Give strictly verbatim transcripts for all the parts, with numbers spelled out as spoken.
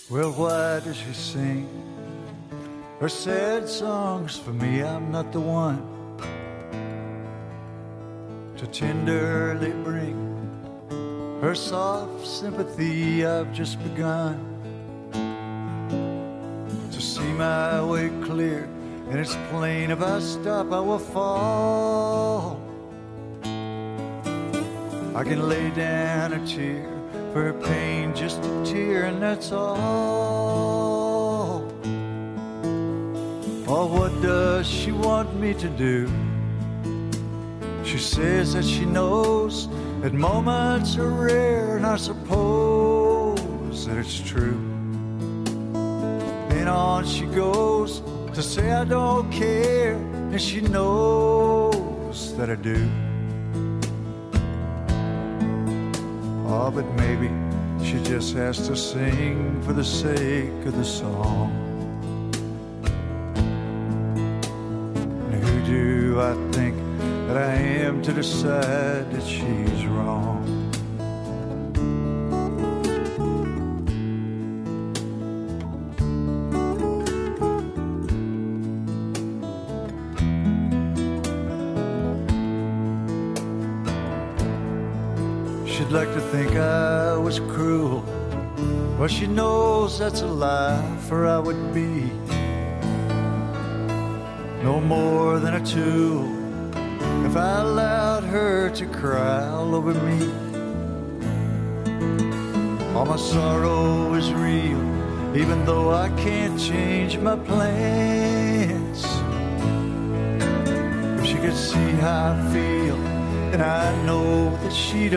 Well, why does she sing her sad songs for me? I'm not the one to tenderly bring her soft sympathy. I've just begun to see my way clear, and it's plain if I stop I will fall. I can lay down a tear for her pain, just a tear, and that's all. Oh, what does she want me to do? She says that she knows that moments are rare, and I suppose that it's true. Then on she goes to say I don't care, and she knows that I do. Oh, but maybe she just has to sing for the sake of the song. And who do I think that I am to decide that she's wrong? She'd like to think I was cruel. Well, she knows that's a lie, for I would be no more than a tool if I allowed her to cry all over me. All my sorrow is real, even though I can't change my plans. If she could see how I feel, and I know that she'd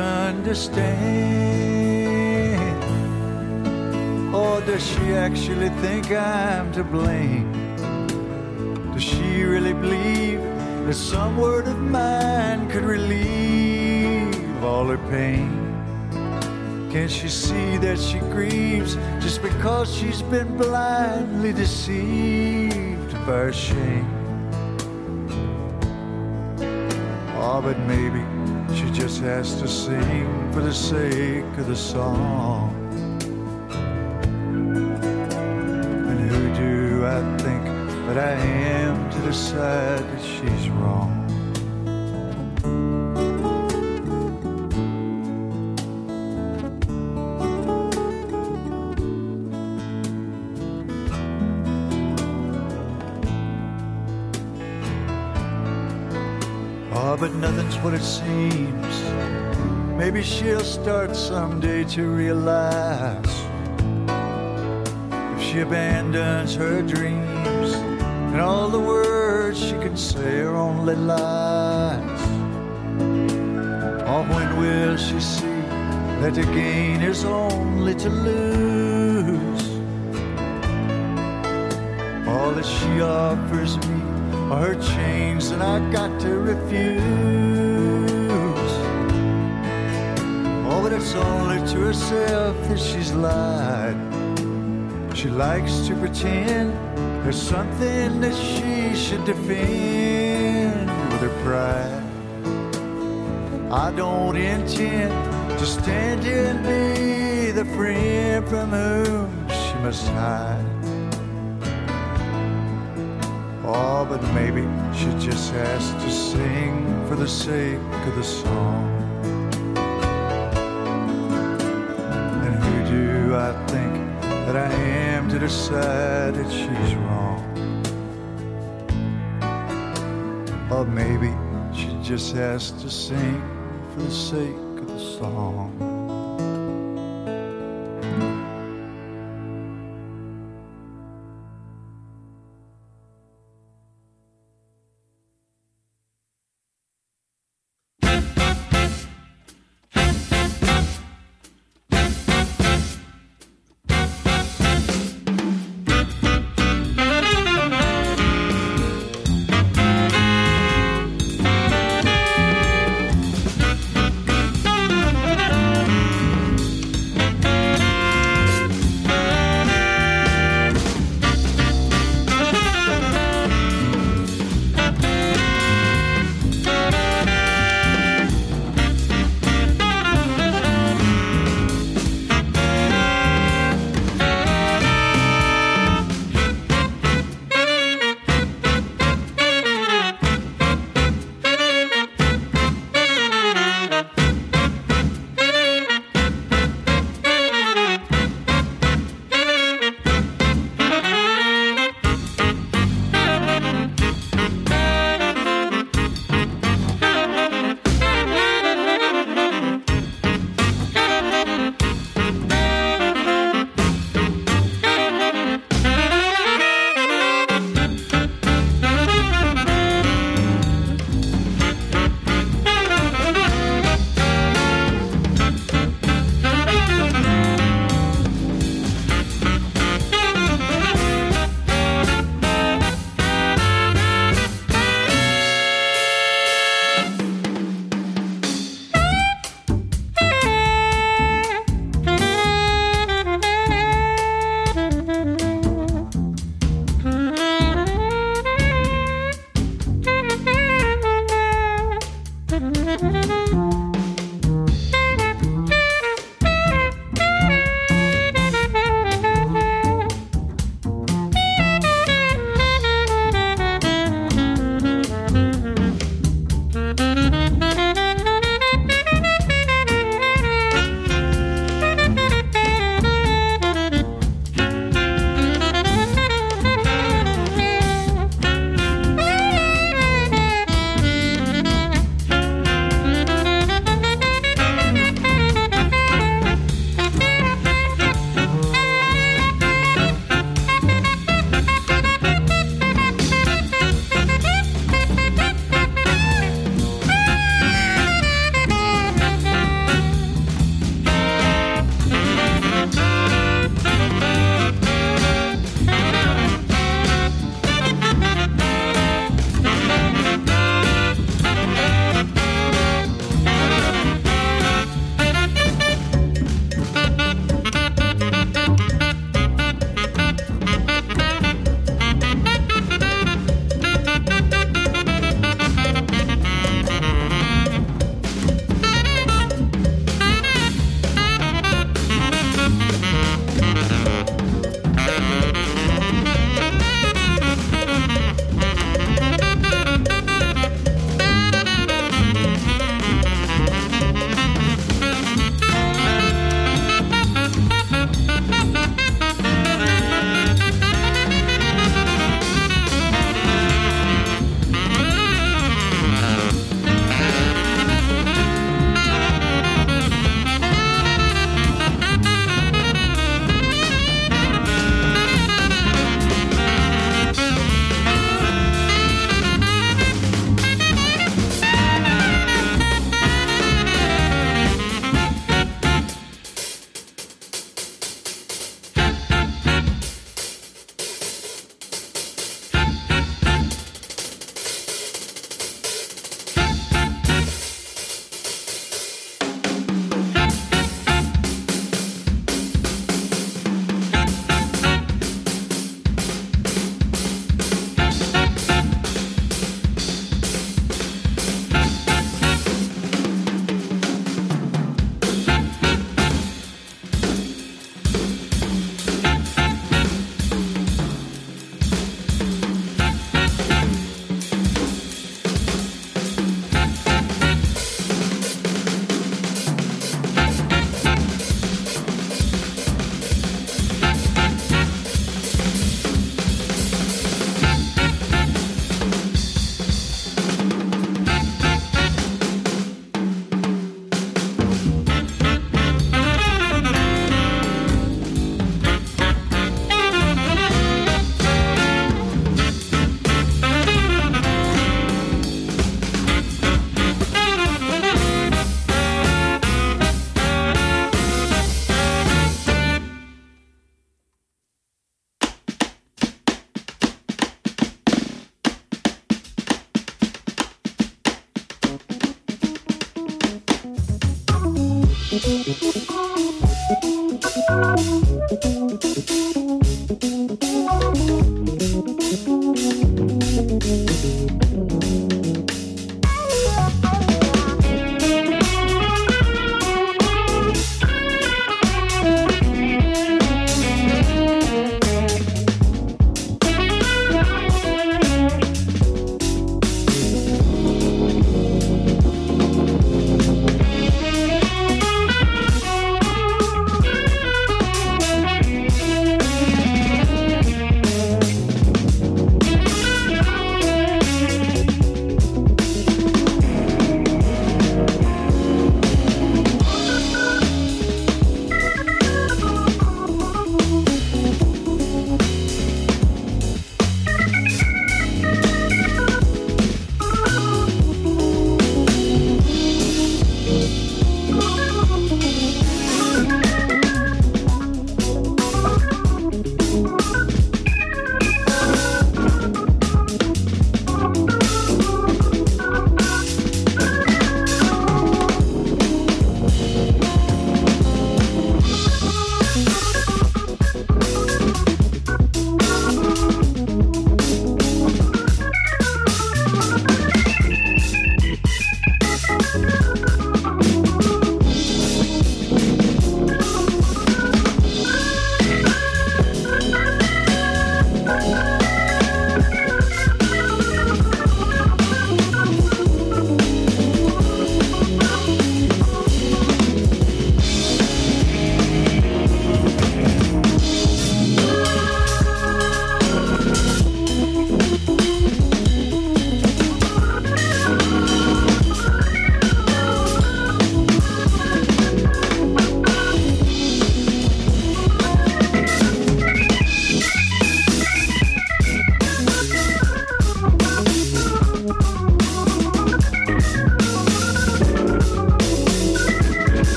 understand. Or does she actually think I'm to blame? Does she really believe that some word of mine could relieve all her pain? Can't she see that she grieves just because she's been blindly deceived by her shame? Oh, but maybe she just has to sing for the sake of the song. And who do I think that I am to decide that she's wrong? Oh, but nothing's what it seems. Maybe she'll start someday to realize if she abandons her dreams and all the words she can say are only lies. Oh, when will she see that to gain is only to lose? All that she offers me are her chains, and I got to refuse. Oh, but it's only to herself that she's lied. She likes to pretend there's something that she should defend with her pride. I don't intend to stand here and be the friend from whom she must hide. Oh, but maybe she just has to sing for the sake of the song. And who do I think that I am to decide that she's wrong? Or maybe she just has to sing for the sake of the song.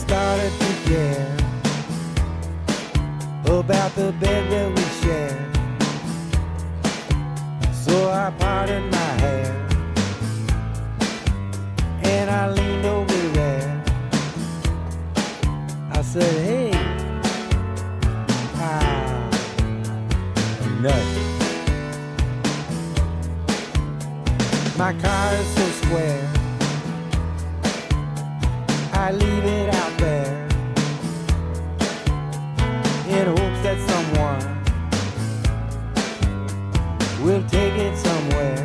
started to care about the bed that we shared. So I parted my hair and I leaned over there. I said, hey, ah, nothing. My car is so square, I leave it out there in hopes that someone will take it somewhere.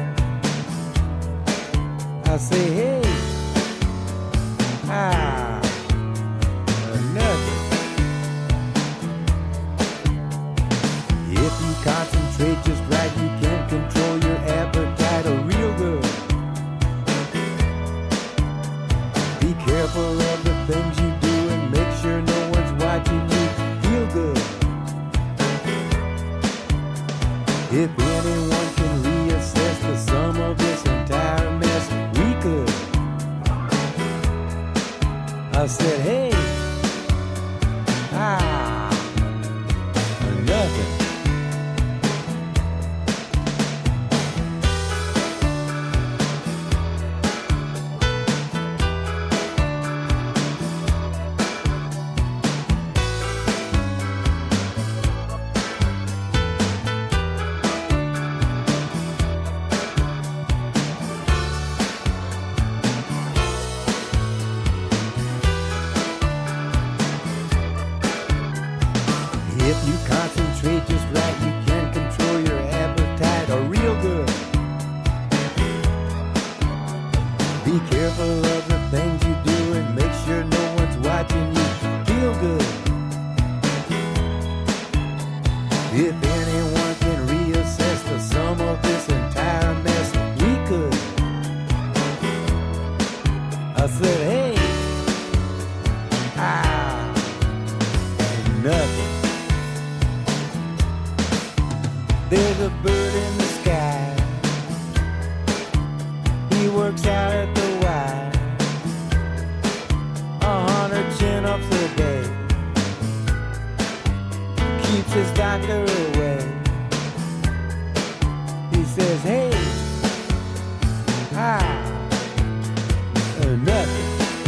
I say, hey, ah, nothing. If you concentrate just right, you can control your appetite or real good. Be careful of the things you do and make sure no one's watching you. Feel good. If anyone can reassess the sum of this entire mess, we could. I said, hey, ah, nothing. If you concentrate just right, you can control your appetite or real good. Be careful of the things you do and make sure no one's watching you. Feel good. If anyone can reassess the sum of this entire mess, we could. I said, hey, ah, nothing. There's a bird in the sky. He works out at the Y. A hundred chin-ups a day. Keeps his doctor away. He says, hey, ah, uh, nothing.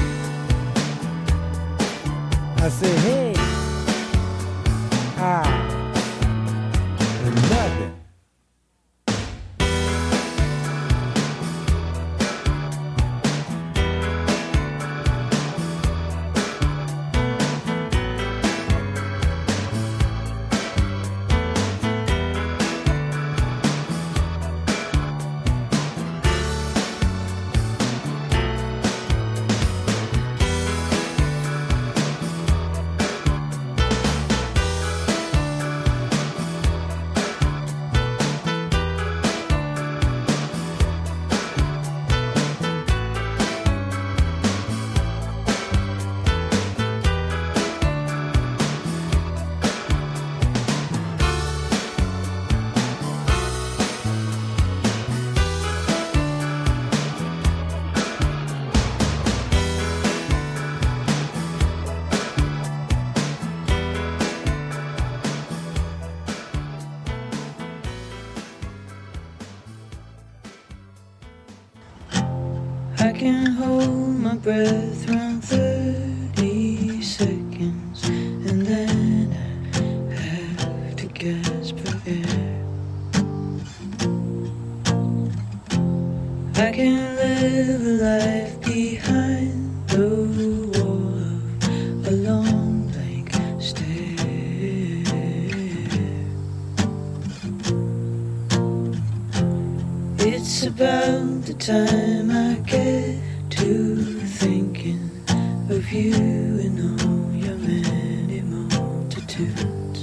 I say, hey, ah, nothing. I can hold my breath around thirty seconds and then I have to gasp for air. I can live a life behind the wall of a long blank stare. It's about the time I get to thinking of you and all your many multitudes.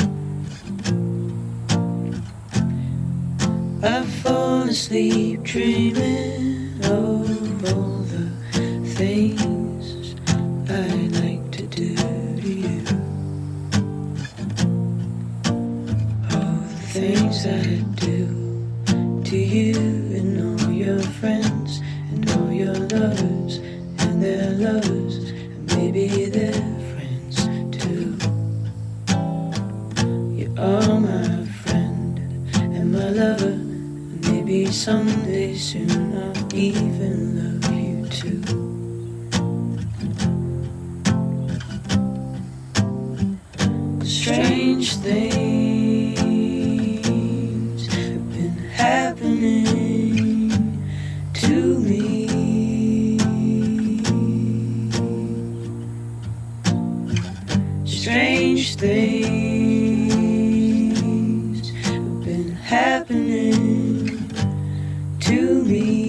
I fall asleep dreaming of all the things I like to do to you. All the things I do to you and all your friends and all your lovers and their lovers and maybe their lover. Maybe someday soon I'll even love you too. Strange things have been happening to me. Strange things have been happening to me.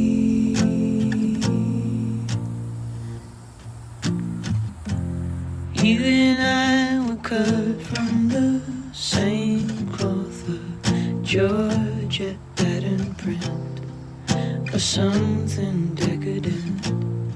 You and I were cut from the same cloth, a Georgette pattern print, or something decadent.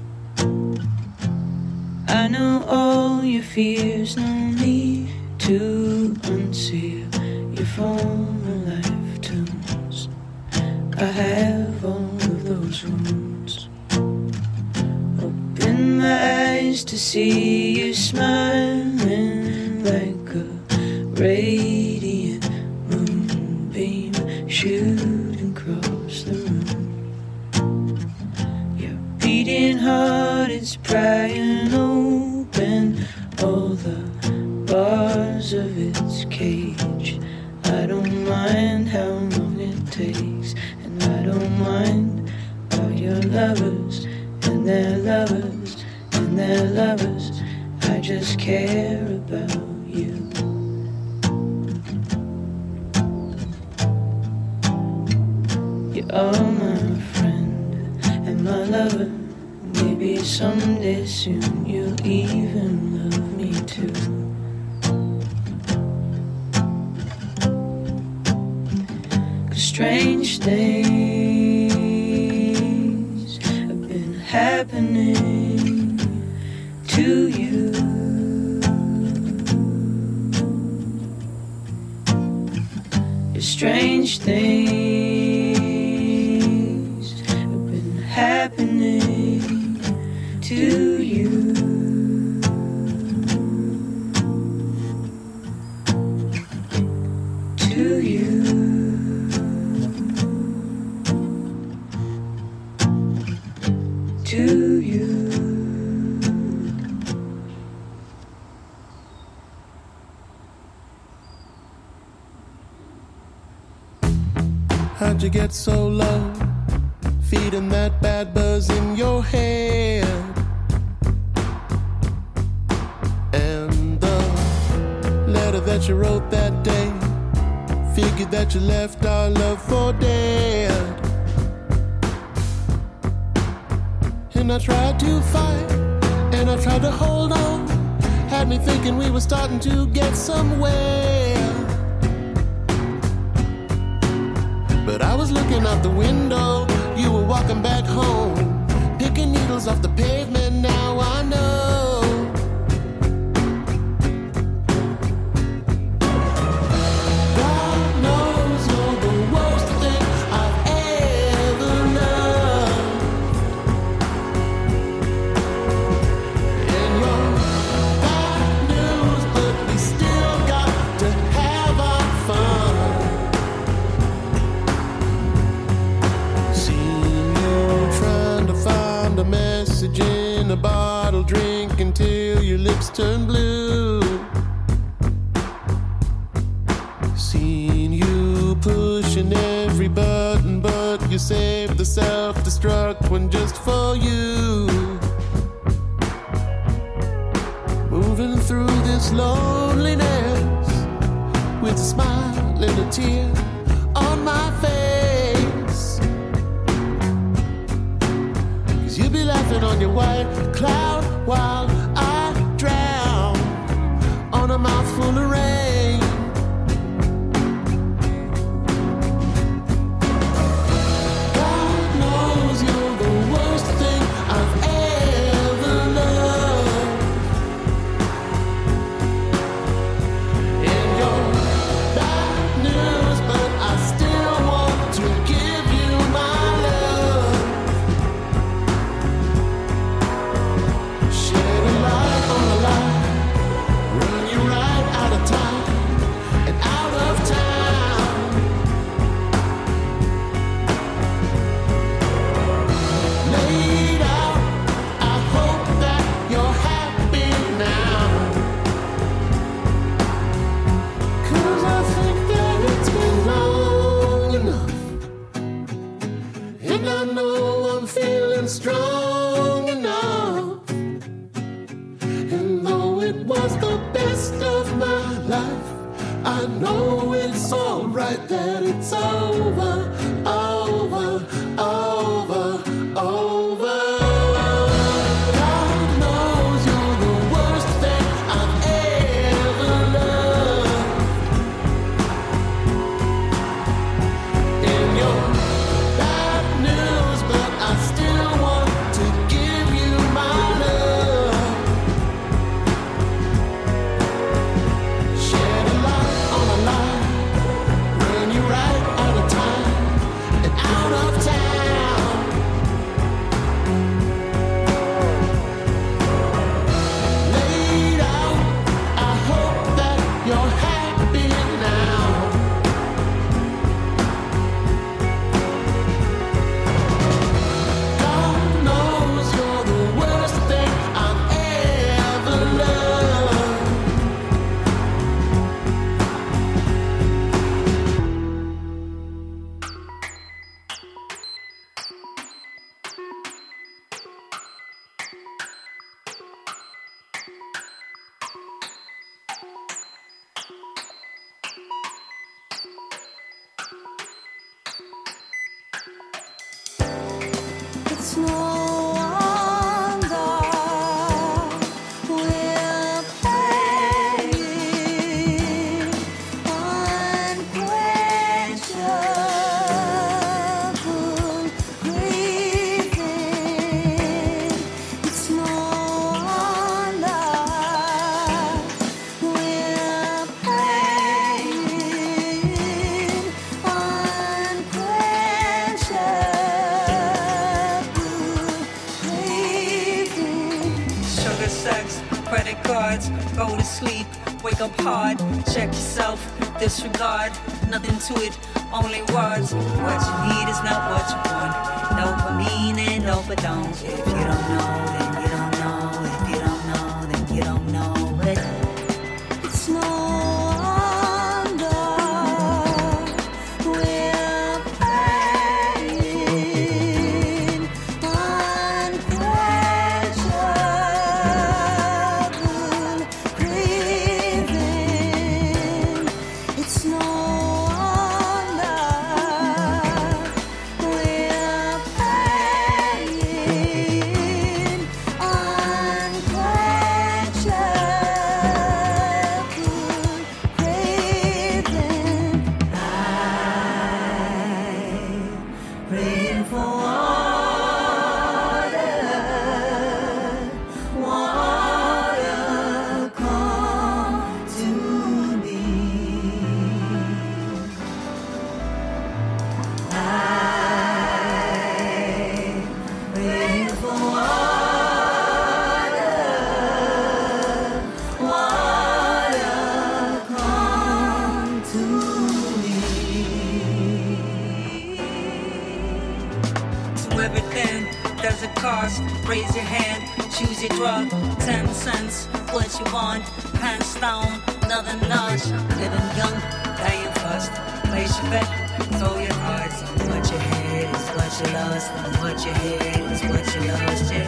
I know all your fears, no need to unseal your former lifetimes. I have all of those wounds. Open my eyes to see you smiling like a radiant moonbeam shooting across the room. Your beating heart is prying open all the bars of its cage. I don't mind how long it takes, and I don't mind all your lovers and their lovers and their lovers. I just care about you. You are my friend and my lover. Maybe someday soon you'll even love me too. Cause strange things have been happening to you. Cause strange things have been happening to you. To you. To you. How'd you get so low? Feeding that bad buzz in your head. And the letter that you wrote that day, figured that you left our love for dead. And I tried to fight, and I tried to hold on. Had me thinking we were starting to get somewhere. But I was looking out the window, you were walking back home, picking needles off the pavement, now I know. God knows you're the worst thing I've ever loved. And you're bad news, but we still got to have our fun. Find a message in a bottle, drink until your lips turn blue. Seen you pushing every button, but you saved the self-destruct one just for you. Moving through this loneliness with a smile and a tear on my face. You'll be laughing on your white cloud while I drown on a mouthful of rain. God knows you're the worst thing I've ever loved. And you're bad news, but I still want to give you my love. Shed a light on the line, run you right out of time. right that it's over, over, over, over. God knows you're the worst thing I've ever loved. And you're bad news, but I still want to give you my love. Shed a light on a lie, run you right out of time and out of town. Laid out, I hope that you're happy now. God knows you're the worst thing I've ever loved. It's no wonder we're paying unquenchable grieving. It's no wonder we're paying unquenchable craving. Sugar, sex, credit cards, go to sleep, wake up hard, check yourself, disregard, nothing to it, only words. What you need is not what you want. No for mean and no for don't. If you don't know, then you don't know. If you don't know, then you don't know it. It's no wonder we're paying unquenchable craving. It's no wonder we're paying unquenchable craving. I'm praying for water, water, come to me. I'm praying for water, water, come to me. To everything, there's a cost. Raise your hand, choose your drug. Ten cents, what you want. Hands down, nothing notch. Living young, dying fast. Place your bet, throw your cards. And what you had is what you lost. And what you had is what you lost, yeah.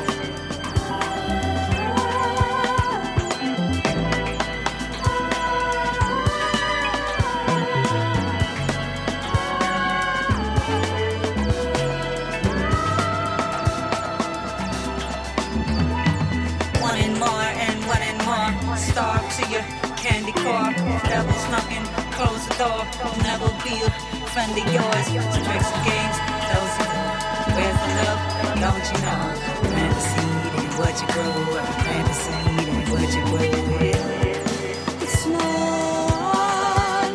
One and more and one and more. Starve to your candy core. Devil's knocking, close the door. Never be a friend of yours. Tricks and games, those are the. Where's the love? Don't you know? Plant the seed and what you grow. Plant the seed and what you grow.